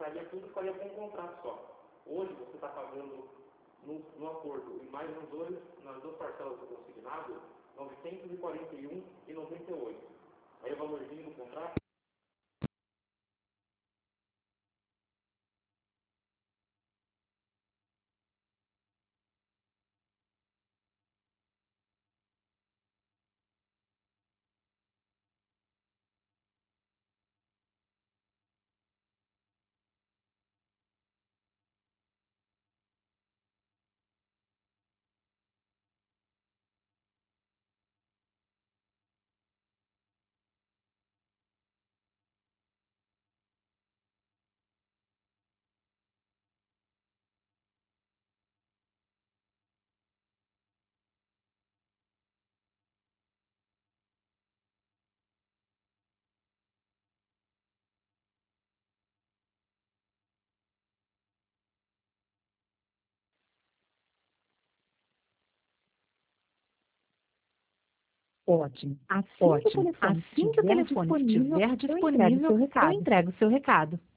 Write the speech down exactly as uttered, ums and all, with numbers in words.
juntaria tudo e faria com um contrato só. Hoje você está pagando no, no acordo e mais nos dois, nas duas parcelas do consignado, novecentos e quarenta e um reais e noventa e oito centavos. Aí o valorzinho do contrato. Ótimo, Assim que o ótimo. telefone Assim que o estiver telefone disponível, estiver eu entrego o disponível, seu eu recado. entrego o seu recado.